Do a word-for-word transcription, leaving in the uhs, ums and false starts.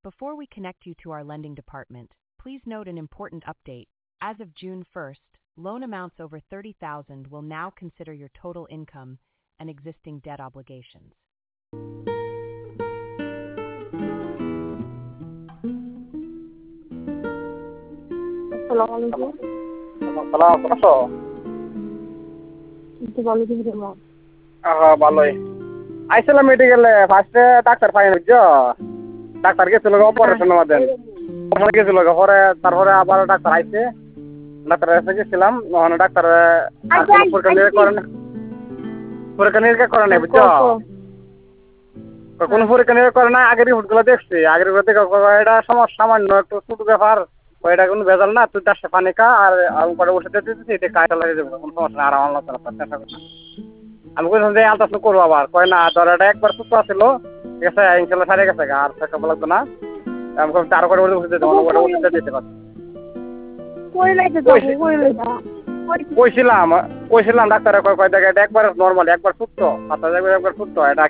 Before we connect you to our lending department, please note an important update. As of June first, loan amounts over thirty thousand will now consider your total income and existing debt obligations. আসসালামু আলাইকুম। সালাম আছো? একটু ভালো করে বলো। হ্যাঁ ভালোই। আইছিলাম মেডিকেলে ফার্স্টে ডাক্তার পাই না বুঝছো? ডাক্তার গেছিল অপারেশনের মধ্যে পরে গেছিল পরে তারপরে আবার ডাক্তার আইছে ডাক্তার এসে গেছিলাম ওখানে ডাক্তার পরীক্ষা নিরীক্ষা করে না পরীক্ষা নিরীক্ষা করে নাই বুঝছো? কোনো পরীক্ষা নিরীক্ষা করে না আগের রিপোর্টগুলো দেখছি আগের রিপোর্ট দেখে এটা সমস্যা সামান্য একটু ছোট ব্যাপার ওইটা কোনো ভেজাল না তুই চারশো পানি খা আর পরে ওষুধ দিতেছি এটা কাজটা লাগিয়ে দেবো কোনো সমস্যা আরাম আল্লাহ চেষ্টা করছি আমি বলছিলাম যে আলট্রাসাউন্ড করবো আবার কয় না তোর এটা একবার সুস্থ ছিল ঠিক আছে ইনশাল্লাহ সারে গেছে আর চেষ্টা লাগতো না আমি চার করে ওষুধ দিতে ওটা ওষুধ দিতে পারছি কইছিলাম কইছিলাম ডাক্তার কয় কয় দেখে এটা একবার নর্মাল একবার সুস্থ পাতা একবার একবার সুস্থ এটা